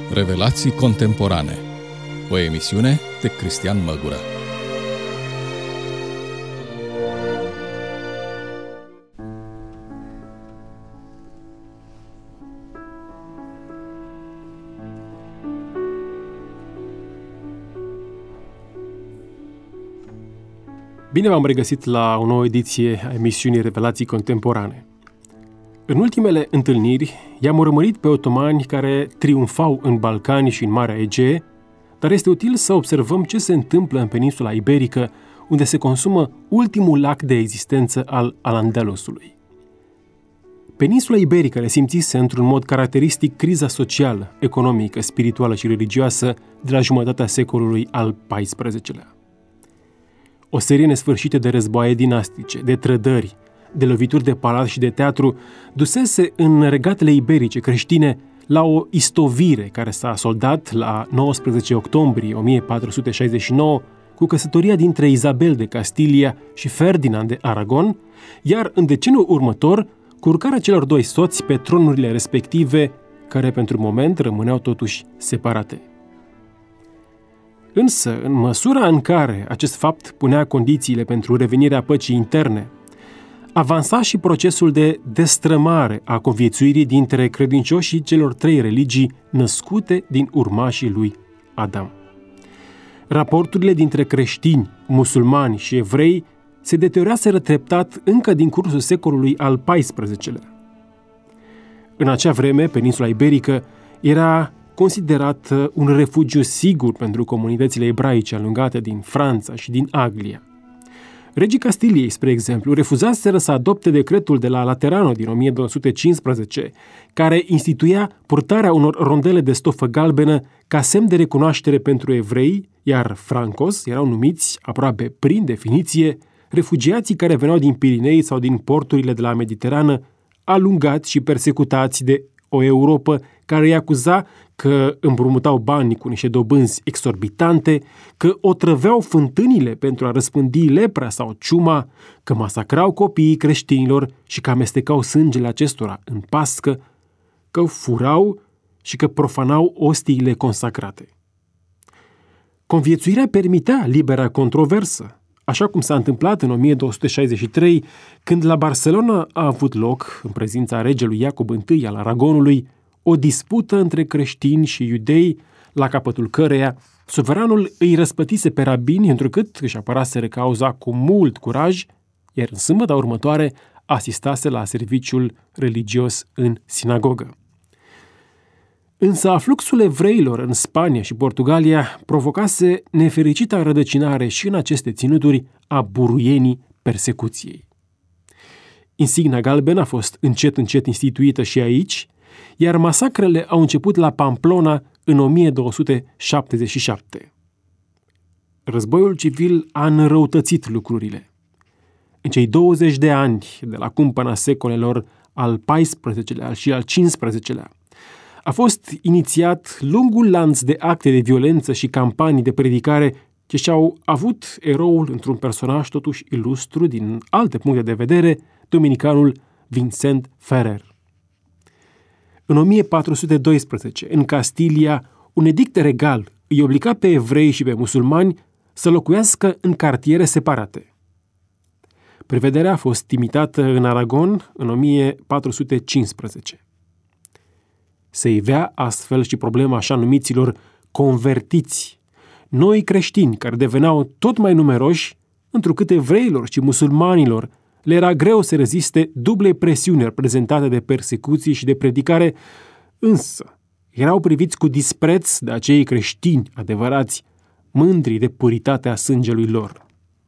Revelații contemporane. O emisiune de Cristian Măgură. Bine v-am regăsit la o nouă ediție a emisiunii Revelații contemporane. În ultimele întâlniri i-am urmărit pe otomani care triumfau în Balcani și în Marea Egee, dar este util să observăm ce se întâmplă în peninsula iberică, unde se consumă ultimul lac de existență al Al-Andalusului. Peninsula iberică resimțise într-un mod caracteristic criza socială, economică, spirituală și religioasă de la jumătatea secolului al XIV-lea. O serie nesfârșită de războaie dinastice, de trădări, de lovituri de palat și de teatru dusese în regatele iberice creștine la o istovire care s-a soldat la 19 octombrie 1469 cu căsătoria dintre Isabel de Castilia și Ferdinand de Aragon, iar în deceniul următor cu urcarea celor doi soți pe tronurile respective, care pentru moment rămâneau totuși separate. Însă, în măsura în care acest fapt punea condițiile pentru revenirea păcii interne, avansa și procesul de destrămare a conviețuirii dintre credincioșii celor trei religii născute din urmașii lui Adam. Raporturile dintre creștini, musulmani și evrei se deterioraseră treptat încă din cursul secolului al XIV-lea. În acea vreme, peninsula iberică era considerat un refugiu sigur pentru comunitățile ebraice alungate din Franța și din Anglia. Regii Castiliei, spre exemplu, refuzaseră să adopte decretul de la Laterano din 1215, care instituia purtarea unor rondele de stofă galbenă ca semn de recunoaștere pentru evrei, iar francos erau numiți, aproape prin definiție, refugiații care veneau din Pirinei sau din porturile de la Mediterană, alungați și persecutați de o Europă care îi acuza că împrumutau bani cu niște dobânzi exorbitante, că otrăveau fântânile pentru a răspândi lepra sau ciuma, că masacrau copiii creștinilor și că amestecau sângele acestora în pască, că furau și că profanau ostiile consacrate. Conviețuirea permitea libera controversă, așa cum s-a întâmplat în 1263, când la Barcelona a avut loc, în prezența regelui Iacob I al Aragonului, o dispută între creștini și iudei, la capătul căreia suveranul îi răspătise pe rabini, întrucât își apăraseră cauza cu mult curaj, iar în sâmbăta următoare asistase la serviciul religios în sinagogă. Însă afluxul evreilor în Spania și Portugalia provocase nefericita înrădăcinare și în aceste ținuturi a buruienii persecuției. Insigna galbenă a fost încet instituită și aici, iar masacrele au început la Pamplona în 1277. Războiul civil a înrăutățit lucrurile. În cei 20 de ani de la cumpăna secolelor al XIV-lea și al XV-lea, a fost inițiat lungul lanț de acte de violență și campanii de predicare ce și-au avut eroul într-un personaj totuși ilustru din alte puncte de vedere, dominicanul Vincent Ferrer. În 1412, în Castilia, un edict regal îi obliga pe evrei și pe musulmani să locuiască în cartiere separate. Prevederea a fost imitată în Aragon în 1415. Se ivea astfel și problema așa numiților convertiți, noi creștini care deveneau tot mai numeroși, întrucât evreilor și musulmanilor le era greu să reziste dublei presiuni reprezentate de persecuții și de predicare, însă erau priviți cu dispreț de acei creștini adevărați, mândri de puritatea sângelui lor.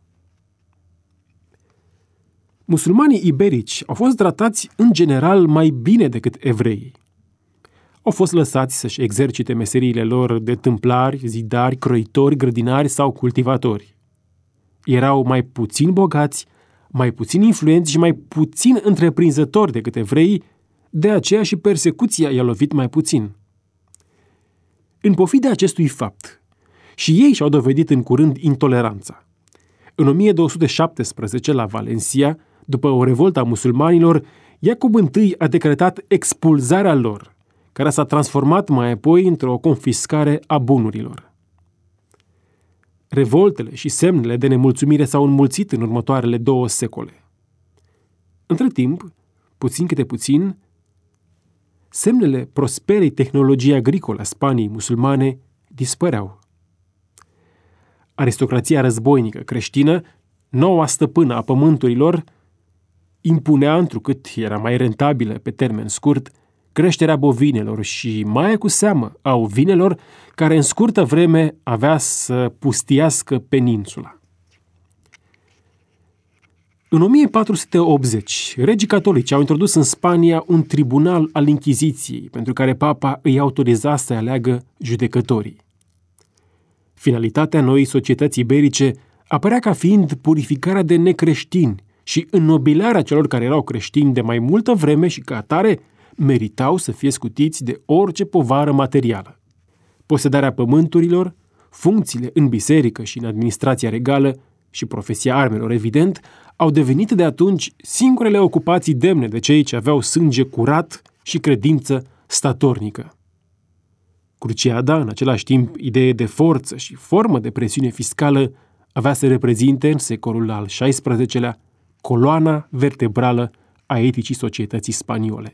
Musulmanii iberici au fost tratați în general mai bine decât evreii. Au fost lăsați să-și exercite meseriile lor de tâmplari, zidari, croitori, grădinari sau cultivatori. Erau mai puțin bogați, mai puțin influenți și mai puțin întreprinzători decât evreii, de aceea și persecuția i-a lovit mai puțin. În pofida acestui fapt, și ei și-au dovedit în curând intoleranța. În 1217, la Valencia, după o revoltă a musulmanilor, Iacob I a decretat expulzarea lor, care s-a transformat mai apoi într-o confiscare a bunurilor. Revoltele și semnele de nemulțumire s-au înmulțit în următoarele 2 secole. Între timp, puțin câte puțin, semnele prosperei tehnologii agricole a Spaniei musulmane dispăreau. Aristocrația războinică creștină, noua stăpână a pământurilor, impunea, întrucât era mai rentabilă pe termen scurt, creșterea bovinelor și, mai cu seamă, a ovinelor, care în scurtă vreme avea să pustiască peninsula. În 1480, regii catolici au introdus în Spania un tribunal al Inchiziției, pentru care papa îi autoriza să aleagă judecătorii. Finalitatea noii societăți iberice apărea ca fiind purificarea de necreștini și înnobilarea celor care erau creștini de mai multă vreme și ca atare meritau să fie scutiți de orice povară materială. Posedarea pământurilor, funcțiile în biserică și în administrația regală și profesia armelor, evident, au devenit de atunci singurele ocupații demne de cei ce aveau sânge curat și credință statornică. Cruciada, în același timp idee de forță și formă de presiune fiscală, avea să reprezinte în secolul al XVI-lea coloana vertebrală a eticii societății spaniole.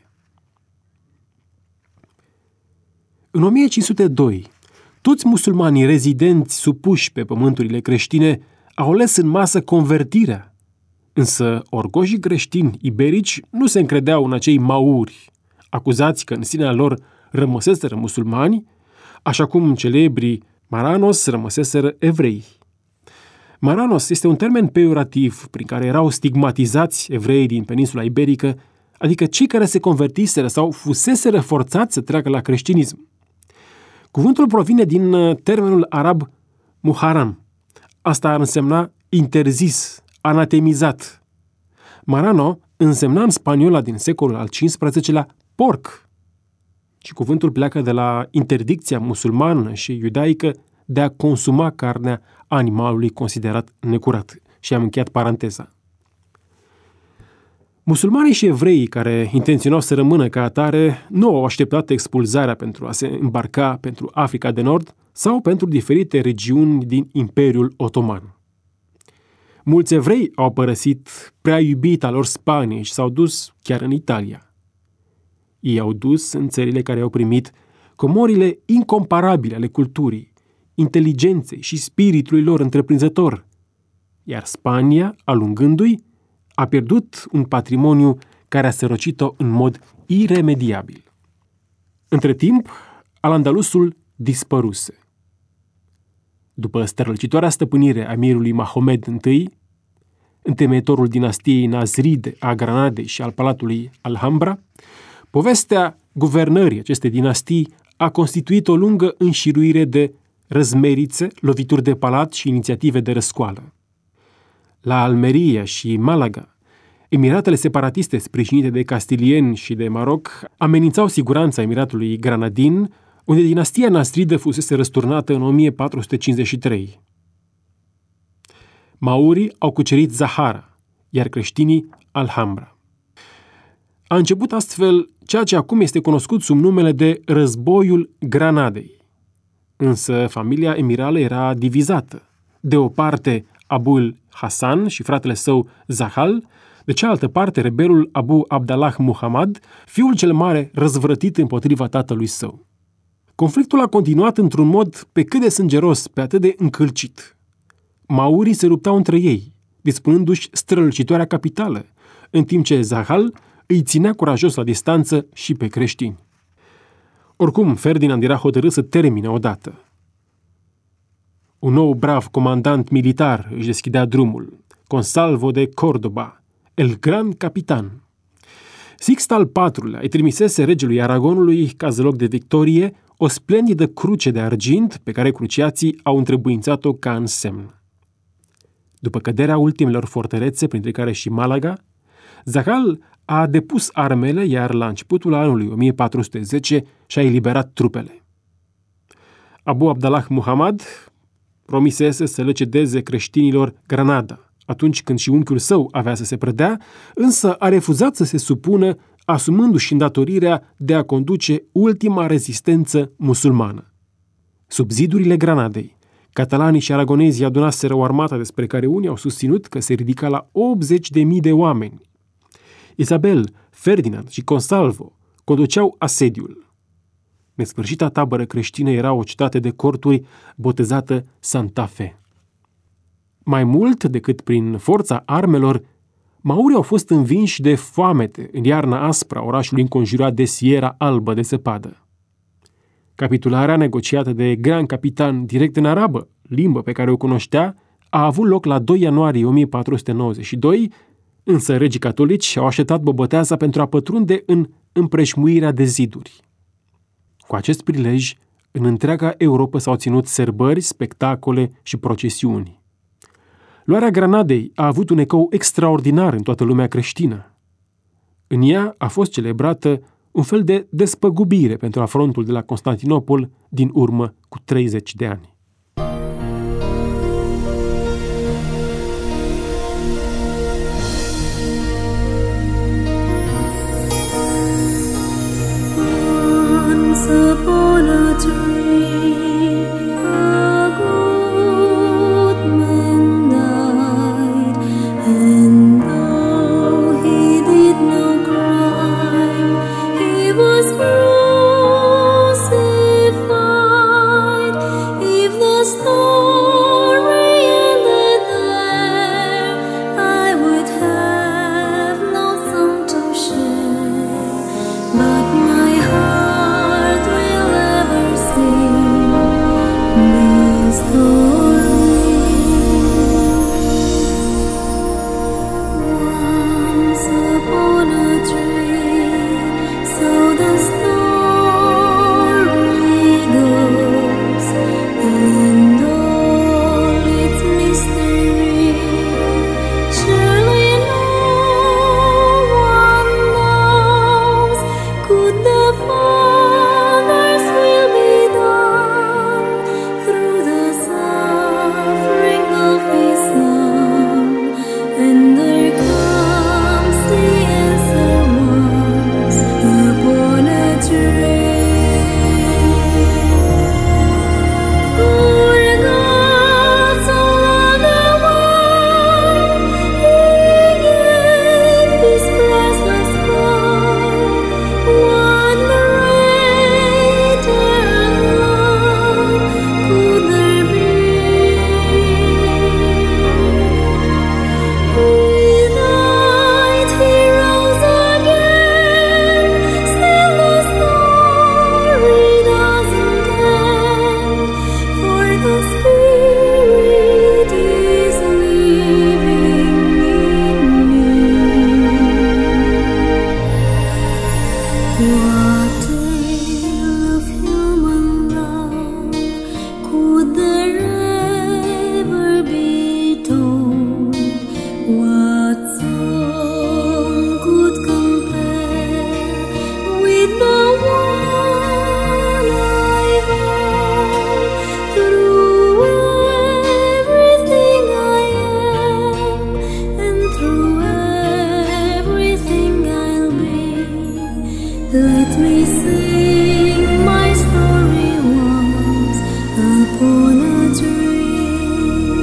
În 1502, toți musulmanii rezidenți supuși pe pământurile creștine au ales în masă convertirea, însă orgoșii creștini iberici nu se încredeau în acei mauri, acuzați că în sinea lor rămăseseră musulmani, așa cum celebrii Maranos rămăseseră evrei. Maranos este un termen peiorativ prin care erau stigmatizați evreii din peninsula iberică, adică cei care se convertiseră sau fuseseră forțați să treacă la creștinism. Cuvântul provine din termenul arab muharam. Asta ar însemna interzis, anatemizat. Marano însemna în spaniola din secolul al XV-lea porc. Și cuvântul pleacă de la interdicția musulmană și iudaică de a consuma carnea animalului considerat necurat. Și am încheiat paranteza. Musulmanii și evreii care intenționau să rămână ca atare nu au așteptat expulzarea pentru a se îmbarca pentru Africa de Nord sau pentru diferite regiuni din Imperiul Otoman. Mulți evrei au părăsit prea iubita lor Spanie și s-au dus chiar în Italia. Ei au dus în țările care au primit comorile incomparabile ale culturii, inteligenței și spiritului lor întreprinzător, iar Spania, alungându-i, a pierdut un patrimoniu care a sărăcit-o în mod iremediabil. Între timp, Al-Andalusul dispăruse. După strălucitoarea stăpânire a emirului Mahomed I, întemeitorul dinastiei Nazride a Granadei și al palatului Alhambra, povestea guvernării acestei dinastii a constituit o lungă înșiruire de răzmerițe, lovituri de palat și inițiative de răscoală. La Almeria și Malaga, emiratele separatiste sprijinite de castilieni și de Maroc amenințau siguranța emiratului Granadin, unde dinastia Nasridă fusese răsturnată în 1453. Maurii au cucerit Zahara, iar creștinii Alhambra. A început astfel ceea ce acum este cunoscut sub numele de Războiul Granadei. Însă familia emirală era divizată. De o parte Abul Hasan și fratele său Zahal, de cealaltă parte rebelul Abu Abdallah Muhammad, fiul cel mare răzvrătit împotriva tatălui său. Conflictul a continuat într-un mod pe cât de sângeros, pe atât de încălcit. Maurii se luptau între ei, dispunându-și strălucitoarea capitală, în timp ce Zahal îi ținea curajos la distanță și pe creștini. Oricum, Ferdinand era hotărât să termine odată. Un nou brav comandant militar își deschidea drumul, Consalvo de Córdoba, el Gran Capitan. Sixt al IV-lea îi trimisese regelui Aragonului, ca zăloc de victorie, o splendidă cruce de argint pe care cruciații au întrebuințat-o ca în semn. După căderea ultimelor fortărețe, printre care și Malaga, Zahal a depus armele, iar la începutul anului 1410 și-a eliberat trupele. Abu Abdallah Muhammad promisese să le cedeze creștinilor Granada, atunci când și unchiul său avea să se predea, însă a refuzat să se supună asumându-și îndatorirea de a conduce ultima rezistență musulmană. Sub zidurile Granadei, catalanii și aragonezii adunaseră o armată despre care unii au susținut că se ridica la 80.000 de oameni. Isabel, Ferdinand și Consalvo conduceau asediul. Nesfârșita tabără creștină era o cetate de corturi botezată Santa Fe. Mai mult decât prin forța armelor, maurii au fost învinși de foamete în iarna aspră a orașului înconjurat de Sierra Albă de zăpadă. Capitularea negociată de Gran Capitan direct în arabă, limbă pe care o cunoștea, a avut loc la 2 ianuarie 1492, însă regii catolici au așteptat băbăteaza pentru a pătrunde în împrejmuirea de ziduri. Cu acest prilej, în întreaga Europă s-au ținut sărbări, spectacole și procesiuni. Luarea Granadei a avut un ecou extraordinar în toată lumea creștină. În ea a fost celebrată un fel de despăgubire pentru afrontul de la Constantinopol din urmă cu 30 de ani. Let me sing my story once upon a dream.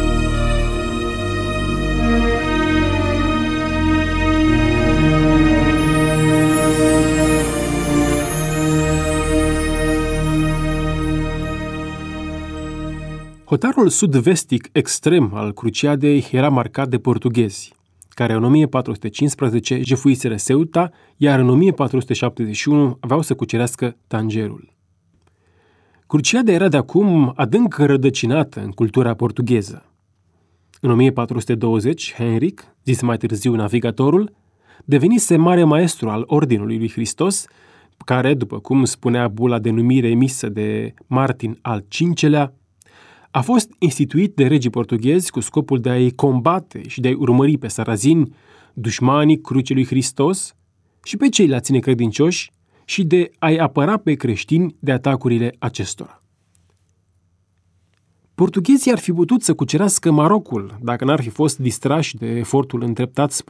Hotarul sud-vestic extrem al Cruciadei era marcat de portughezi, care în 1415 jefuiseră Ceuta, iar în 1471 aveau să cucerească Tangerul. Cruciada era de acum adânc rădăcinată în cultura portugheză. În 1420, Henric, zis mai târziu Navigatorul, devenise mare maestru al Ordinului lui Hristos, care, după cum spunea bula de numire emisă de Martin al V-lea, a fost instituit de regii portughezi cu scopul de a-i combate și de a-i urmări pe sarazini, dușmanii crucii lui Hristos și pe ceilalți necredincioși și de a-i apăra pe creștini de atacurile acestora. Portughezii ar fi putut să cucerească Marocul dacă n-ar fi fost distrași de efortul îndreptat spre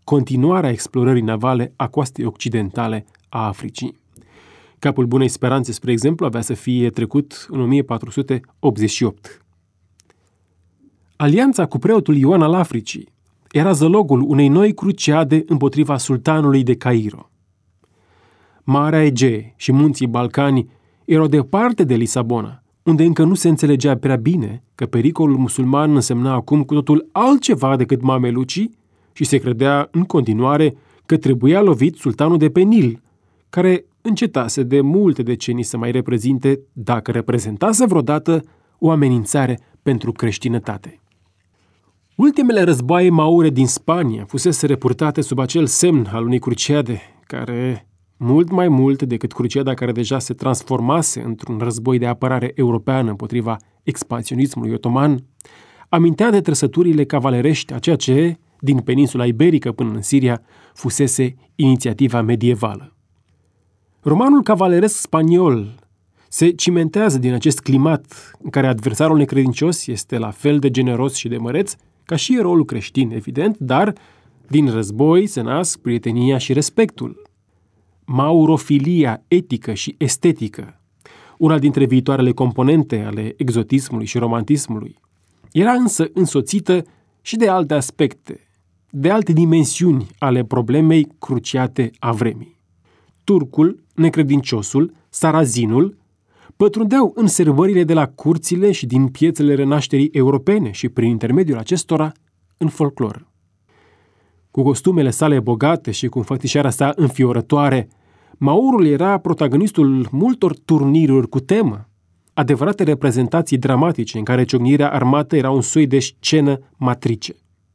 continuarea explorării navale a coastei occidentale a Africii. Capul Bunei Speranțe, spre exemplu, avea să fie trecut în 1488. Alianța cu preotul Ioan al Africii era zălogul unei noi cruciade împotriva sultanului de Cairo. Marea Egee și munții Balcani erau departe de Lisabona, unde încă nu se înțelegea prea bine că pericolul musulman însemna acum cu totul altceva decât mamelucii și se credea în continuare că trebuia lovit sultanul de pe Nil, care încetase de multe decenii să mai reprezinte, dacă reprezentase vreodată, o amenințare pentru creștinătate. Ultimele războaie maure din Spania fusese repurtate sub acel semn al unei cruciade, care, mult mai mult decât cruciada care deja se transformase într-un război de apărare european împotriva expansionismului otoman, amintea de trăsăturile cavalerești a ceea ce, din peninsula iberică până în Siria, fusese inițiativa medievală. Romanul cavaleresc spaniol se cimentează din acest climat în care adversarul necredincios este la fel de generos și de măreț ca și eroul creștin, evident, dar din război se nasc prietenia și respectul. Maurofilia etică și estetică, una dintre viitoarele componente ale exotismului și romantismului, era însă însoțită și de alte aspecte, de alte dimensiuni ale problemei cruciate a vremii. Turcul, necredinciosul, sarazinul pătrundeau în servările de la curțile și din piețele renașterii europene și, prin intermediul acestora, în folclor. Cu costumele sale bogate și cu înfățișarea sa înfiorătoare, Maurul era protagonistul multor turniruri cu temă, adevărate reprezentații dramatice în care ciocnirea armată era un soi de scenă matrice.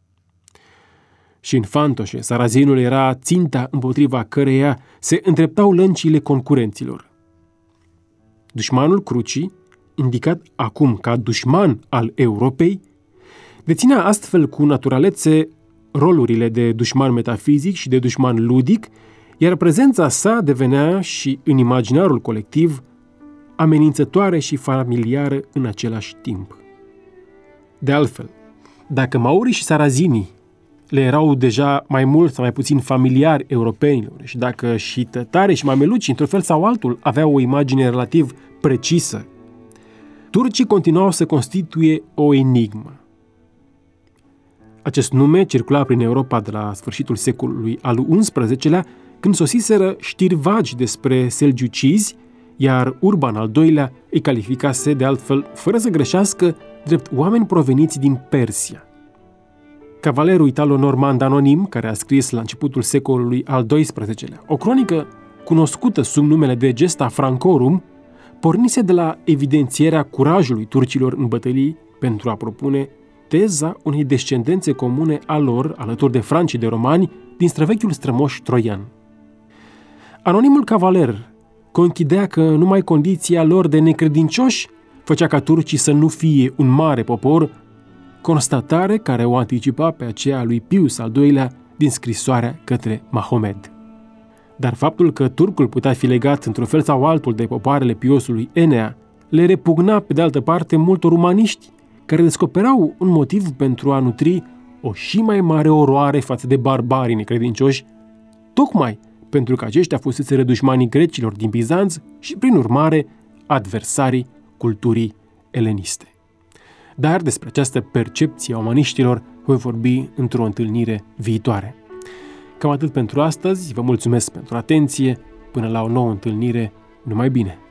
Și în fantoșe, sarazinul era ținta împotriva căreia se îndreptau lăncile concurenților. Dușmanul crucii, indicat acum ca dușman al Europei, deținea astfel cu naturalețe rolurile de dușman metafizic și de dușman ludic, iar prezența sa devenea și în imaginarul colectiv amenințătoare și familiară în același timp. De altfel, dacă maurii și sarazinii le erau deja mai mult sau mai puțin familiari europenilor și dacă și tătarii și mamelucii, într-un fel sau altul, aveau o imagine relativ precisă, turcii continuau să constituie o enigmă. Acest nume circula prin Europa de la sfârșitul secolului al XI-lea, când sosiseră știri vagi despre selgiucizi, iar Urban al II-lea îi calificase de altfel, fără să greșească, drept oameni proveniți din Persia. Cavalerul italo-normand anonim, care a scris la începutul secolului al XII-lea o cronică cunoscută sub numele de Gesta Francorum, pornise de la evidențierea curajului turcilor în bătălii pentru a propune teza unei descendențe comune a lor, alături de franci și de romani, din străvechiul strămoș troian. Anonimul cavaler conchidea că numai condiția lor de necredincioși făcea ca turcii să nu fie un mare popor, constatare care o anticipa pe aceea lui Pius al II-lea din scrisoarea către Mahomed. Dar faptul că turcul putea fi legat într-un fel sau altul de popoarele Piosului Enea le repugna pe de altă parte multor umaniști care descoperau un motiv pentru a nutri o și mai mare oroare față de barbarii necredincioși, tocmai pentru că aceștia fuseseră dușmanii grecilor din Bizanț și, prin urmare, adversarii culturii eleniste. Dar despre această percepție a umaniștilor voi vorbi într-o întâlnire viitoare. Cam atât pentru astăzi, vă mulțumesc pentru atenție, până la o nouă întâlnire, numai bine!